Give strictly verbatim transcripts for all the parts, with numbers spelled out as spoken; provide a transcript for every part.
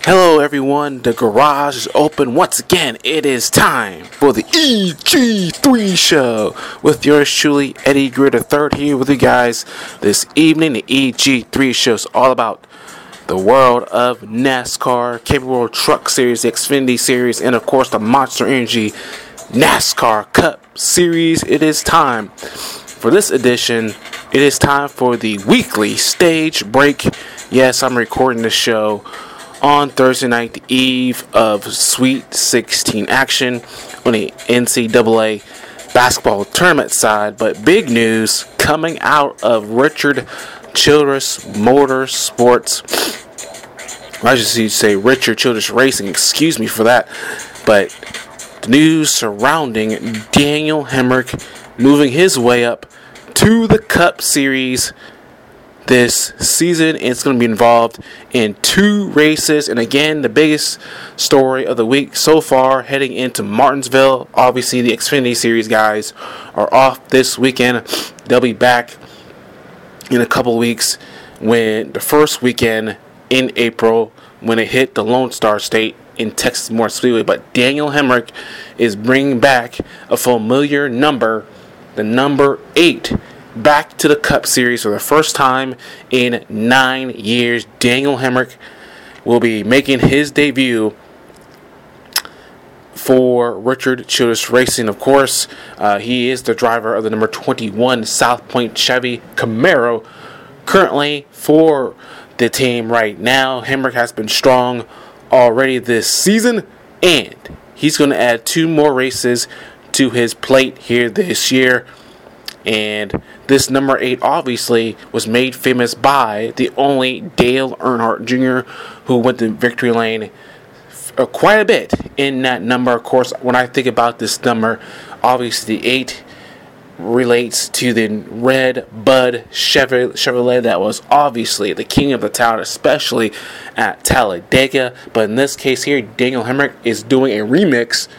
Hello everyone, the garage is open once again. It is time for the E G three show with yours truly, Eddie Greer the third, here with you guys this evening. The E G three show is all about the world of NASCAR, Cape World Truck Series, the Xfinity Series, and of course the Monster Energy NASCAR Cup Series. It is time for this edition. It is time for the weekly stage break. Yes, I'm recording the show on Thursday night, the eve of Sweet sixteen action on the N C double A basketball tournament side. But big news coming out of Richard Childress Motorsports. I should say Richard Childress Racing, excuse me for that. But the news surrounding Daniel Hemric moving his way up to the Cup Series this season. It's going to be involved in two races, and again, the biggest story of the week so far heading into Martinsville. Obviously, the Xfinity Series guys are off this weekend. They'll be back in a couple weeks when the first weekend in April when it hit the Lone Star State in Texas Motor Speedway. But Daniel Hemric is bringing back a familiar number, the number eight, back to the Cup Series for the first time in nine years. Daniel Hemric will be making his debut for Richard Childress Racing. Of course, uh, he is the driver of the number twenty-one South Point Chevy Camaro currently for the team right now. Hemric has been strong already this season, and he's going to add two more races to his plate here this year. And this number eight obviously was made famous by the only Dale Earnhardt Junior who went to victory lane uh, quite a bit in that number. Of course, when I think about this number, obviously the eight relates to the red Bud Chevrolet that was obviously the king of the town, especially at Talladega. But in this case here, Daniel Hemric is doing a remix,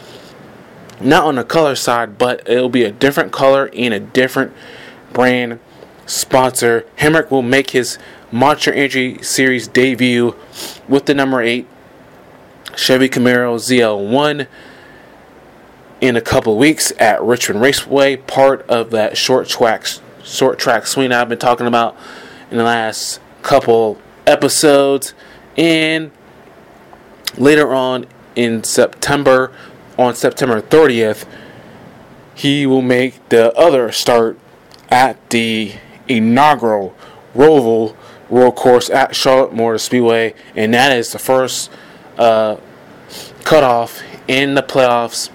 not on the color side, but it'll be a different color in a different brand sponsor. Hemric will make his Monster Energy Series debut with the number eight Chevy Camaro Z L one in a couple weeks at Richmond Raceway, part of that short track short track swing I've been talking about in the last couple episodes. And later on in September, on September thirtieth, he will make the other start at the inaugural Roval Road Course at Charlotte Motor Speedway, and that is the first uh, cutoff in the playoffs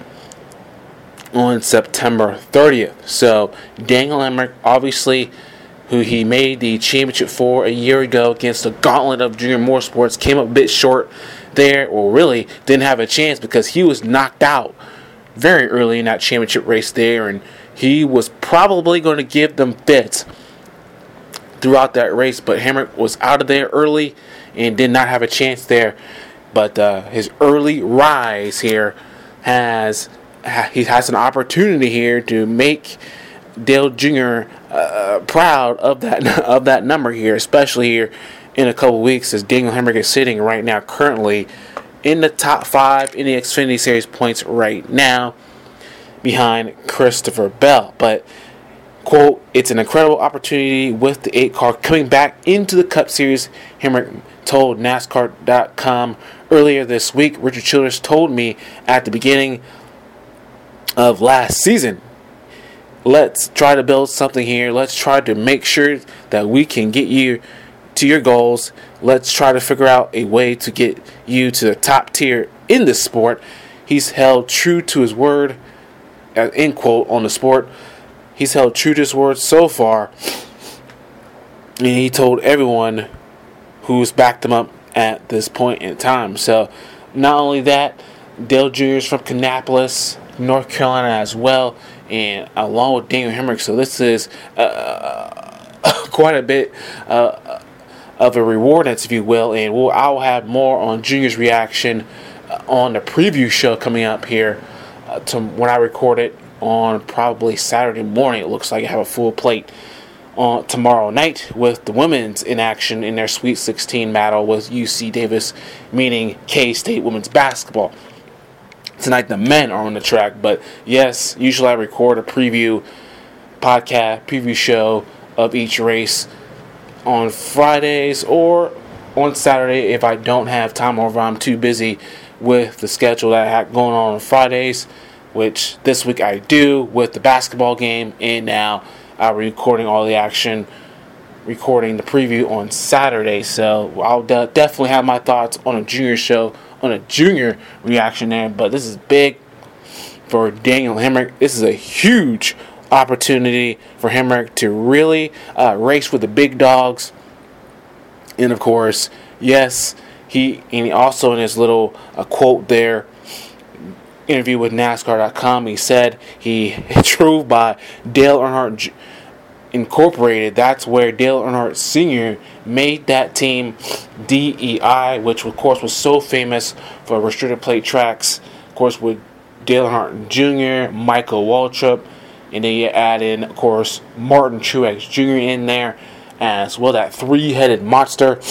on September thirtieth. So Daniel Hemric, obviously, who he made the championship for a year ago against the gauntlet of Junior Motorsports, came up a bit short there, or really didn't have a chance because he was knocked out very early in that championship race there, and he was probably going to give them fits throughout that race. But Hemric was out of there early and did not have a chance there. But uh, his early rise here has he has an opportunity here to make Dale Junior Uh, proud of that of that number here, especially here in a couple weeks, as Daniel Hemric is sitting right now currently in the top five in the Xfinity Series points right now, behind Christopher Bell. But, quote, it's an incredible opportunity with the eight car coming back into the Cup Series, Hemric told NASCAR dot com earlier this week. Richard Childress told me at the beginning of last season, let's try to build something here. Let's try to make sure that we can get you to your goals. Let's try to figure out a way to get you to the top tier in this sport. He's held true to his word, end quote, on the sport. He's held true to his word so far. And he told everyone who's backed him up at this point in time. So, not only that, Dale Junior is from Kannapolis, North Carolina as well, and along with Daniel Hemric. So this is uh, quite a bit uh, of a reward, if you will. And we'll, I'll have more on Junior's reaction uh, on the preview show coming up here uh, to when I record it on probably Saturday morning. It looks like I have a full plate on tomorrow night with the women's in action in their Sweet sixteen battle with U C Davis, meaning K-State women's basketball. Tonight the men are on the track, but yes, usually I record a preview podcast, preview show of each race on Fridays or on Saturday if I don't have time or if I'm too busy with the schedule that I have going on on Fridays, which this week I do with the basketball game, and now I'm recording all the action, recording the preview on Saturday. So I'll de- definitely have my thoughts on a junior show, on a junior reaction there, but this is big for Daniel Hemric. This is a huge opportunity for Hemric to really uh, race with the big dogs. And of course, yes, he and he also in his little uh, quote there, interview with NASCAR dot com, he said he drove by Dale Earnhardt Incorporated. That's where Dale Earnhardt Senior made that team D E I, which of course was so famous for restricted plate tracks. Of course, with Dale Earnhardt Junior, Michael Waltrip, and then you add in, of course, Martin Truex Junior in there as well. That three-headed monster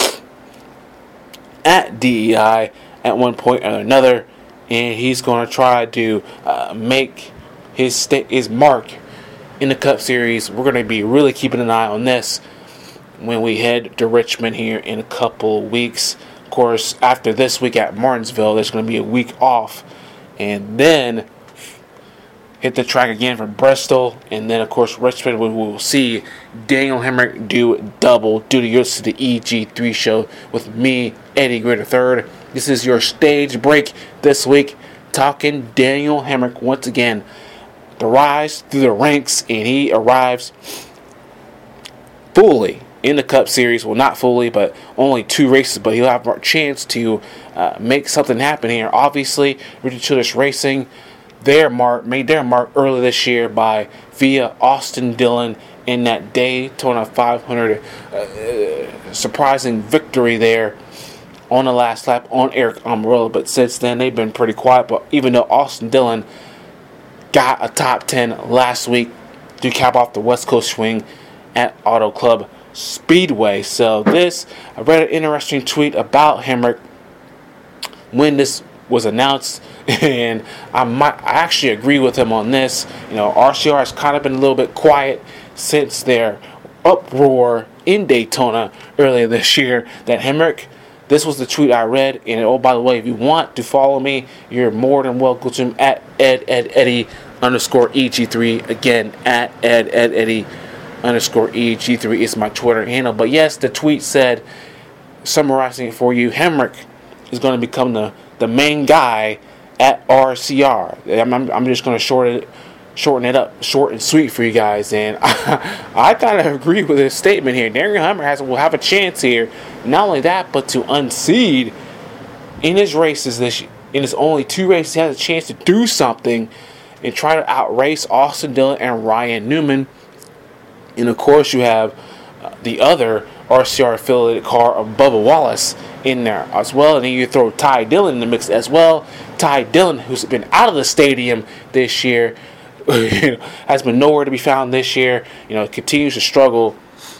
at D E I at one point or another, and he's going to try to uh, make his sta- his mark in the Cup Series. We're going to be really keeping an eye on this when we head to Richmond here in a couple weeks. Of course, after this week at Martinsville, there's going to be a week off, and then hit the track again for Bristol, and then of course Richmond, we will see Daniel Hemric do double duty to the E G three show with me, Eddie Gray the third. This is your stage break this week, talking Daniel Hemric once again. The rise through the ranks, and he arrives fully in the Cup Series. Well, not fully, but only two races, but he'll have a chance to uh, make something happen here. Obviously, Richard Childress Racing their mark made their mark early this year by via Austin Dillon in that Daytona five hundred uh, surprising victory there on the last lap on Eric Almirola. But since then they've been pretty quiet. But even though Austin Dillon got a top ten last week to cap off the West Coast swing at Auto Club Speedway. So this, I read an interesting tweet about Hemric when this was announced, and I might I actually agree with him on this. You know, R C R has kind of been a little bit quiet since their uproar in Daytona earlier this year. That Hemric, this was the tweet I read, and oh, by the way, if you want to follow me, you're more than welcome to at Ed Ed Eddie underscore E G three. Again, at Ed Ed Eddie underscore E G three is my Twitter handle. But yes, the tweet said, summarizing it for you, Hemric is going to become the the main guy at R C R. I'm, I'm, I'm just going to shorten it, shorten it up, short and sweet for you guys. And I, I kind of agree with his statement here. Daniel Hemric has will have a chance here. Not only that, but to unseed in his races this in his only two races, he has a chance to do something and try to outrace Austin Dillon and Ryan Newman. And of course, you have uh, the other R C R affiliated car of Bubba Wallace in there as well, and then you throw Ty Dillon in the mix as well. Ty Dillon, who's been out of the stadium this year, you know, has been nowhere to be found this year. You know, continues to struggle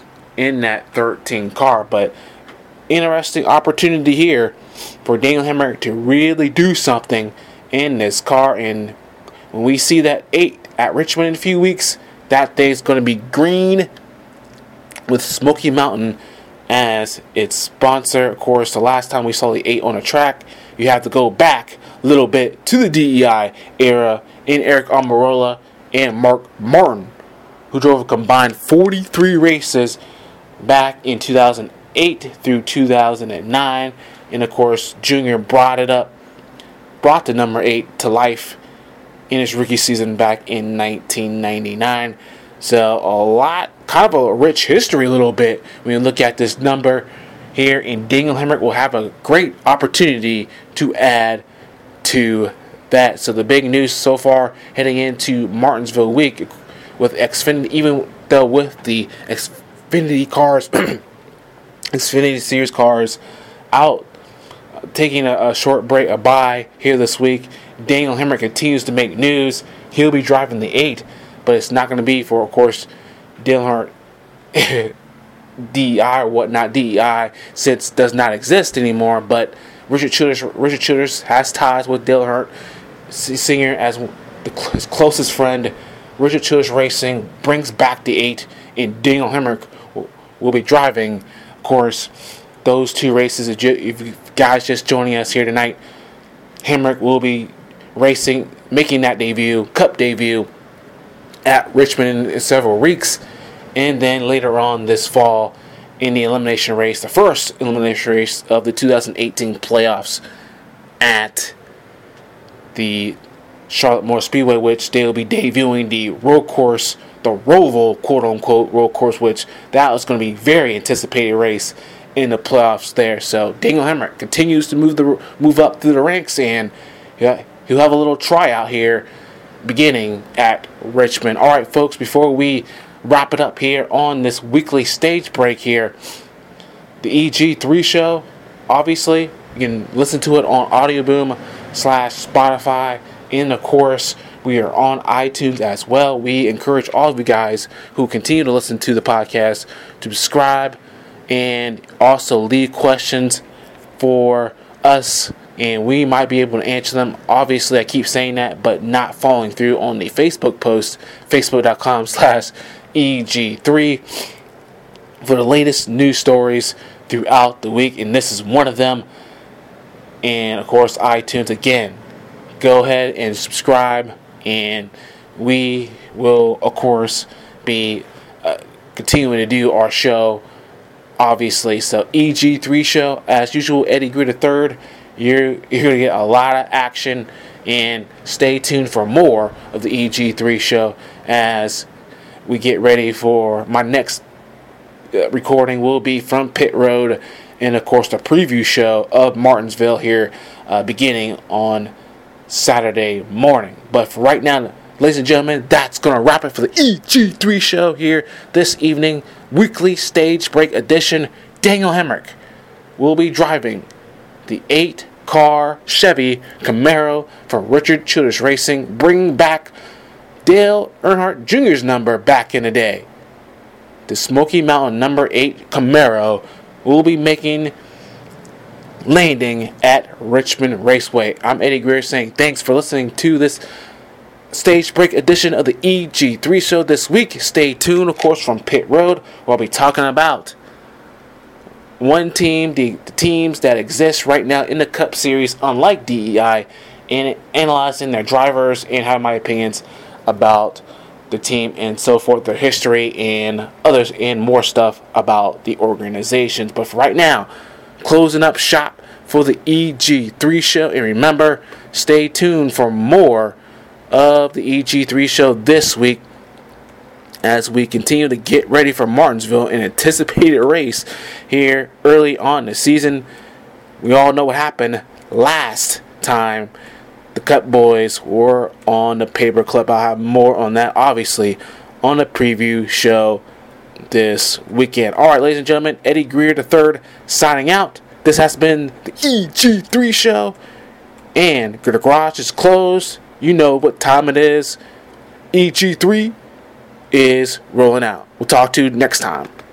in that thirteen car. But interesting opportunity here for Daniel Hemric to really do something in this car. And when we see that eight at Richmond in a few weeks, that day is going to be green with Smoky Mountain as its sponsor. Of course, the last time we saw the eight on a track, you have to go back a little bit to the D E I era in Eric Almirola and Mark Martin, who drove a combined forty-three races back in two thousand eight through two thousand nine. And of course, Junior brought it up, brought the number eight to life in his rookie season back in nineteen ninety-nine. So a lot, kind of a rich history a little bit when you look at this number here. And Daniel Hemric will have a great opportunity to add to that. So the big news so far heading into Martinsville week with Xfinity, even though with the Xfinity cars, Xfinity Series cars out, taking a, a short break, a bye here this week, Daniel Hemric continues to make news. He'll be driving the eight, but it's not going to be for, of course, Dale Earnhardt D E I or whatnot. D E I since does not exist anymore, but Richard Childress, Richard Childress has ties with Dale Earnhardt Senior as the, his closest friend. Richard Childress Racing brings back the eight, and Daniel Hemric will, will be driving. Of course, those two races, if you guys just joining us here tonight, Hemric will be racing, making that debut, Cup debut, at Richmond in several weeks. And then later on this fall in the elimination race, the first elimination race of the two thousand eighteen playoffs at the Charlotte Motor Speedway, which they'll be debuting the road course, the Roval, quote-unquote, road course, which that was going to be a very anticipated race in the playoffs there. So Daniel Hemric continues to move the move up through the ranks, and yeah, he'll have a little tryout here beginning at Richmond. All right, folks, before we wrap it up here on this weekly stage break here, the E G three show, obviously, you can listen to it on Audioboom slash Spotify. And of course, we are on iTunes as well. We encourage all of you guys who continue to listen to the podcast to subscribe and also leave questions for us, and we might be able to answer them. Obviously, I keep saying that, but not following through on the Facebook post, facebook.com slash EG3, for the latest news stories throughout the week, and this is one of them. And of course, iTunes again. Go ahead and subscribe, and we will, of course, be uh, continuing to do our show, obviously. So E G three show, as usual, Eddie Greer the third. You're, you're going to get a lot of action, and stay tuned for more of the E G three show as we get ready for my next uh, recording. Will be from Pit Road, and of course the preview show of Martinsville here uh, beginning on Saturday morning. But for right now, ladies and gentlemen, that's going to wrap it for the E G three show here this evening. Weekly stage break edition. Daniel Hemric will be driving the eight-car Chevy Camaro for Richard Childress Racing, bringing back Dale Earnhardt Junior's number back in the day. The Smoky Mountain number eight Camaro will be making landing at Richmond Raceway. I'm Eddie Greer saying thanks for listening to this stage break edition of the E G three show this week. Stay tuned, of course, from Pit Road. We'll be talking about one team, the, the teams that exist right now in the Cup Series, unlike D E I, and analyzing their drivers and have my opinions about the team and so forth, their history and others, and more stuff about the organizations. But for right now, closing up shop for the E G three show. And remember, stay tuned for more of the E G three show this week as we continue to get ready for Martinsville, an anticipated race here early on in the season. We all know what happened last time the Cup boys were on the Paper Clip. I'll have more on that, obviously, on the preview show this weekend. All right, ladies and gentlemen, Eddie Greer the third signing out. This has been the E G three show, and the garage is closed. You know what time it is. E G three is rolling out. We'll talk to you next time.